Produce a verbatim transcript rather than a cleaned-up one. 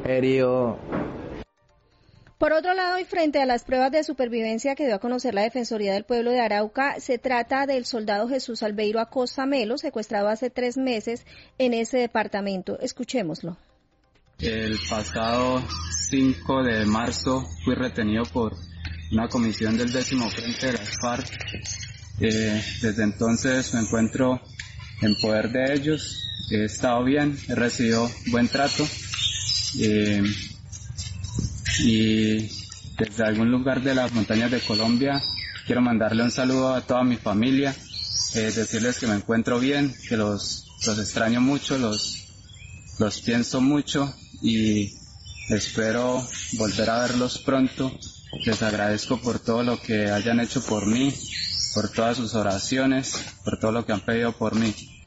herido. Por otro lado, y frente a las pruebas de supervivencia que dio a conocer la Defensoría del Pueblo de Arauca, se trata del soldado Jesús Albeiro Acosta Melo, secuestrado hace tres meses en ese departamento. Escuchémoslo. El pasado cinco de marzo fui retenido por una comisión del décimo Frente de las FARC. Eh, desde entonces me encuentro en poder de ellos. He estado bien, he recibido buen trato. Eh, y desde algún lugar de las montañas de Colombia quiero mandarle un saludo a toda mi familia, eh, decirles que me encuentro bien, que los, los extraño mucho, los, los pienso mucho y espero volver a verlos pronto. Les agradezco por todo lo que hayan hecho por mí, por todas sus oraciones, por todo lo que han pedido por mí.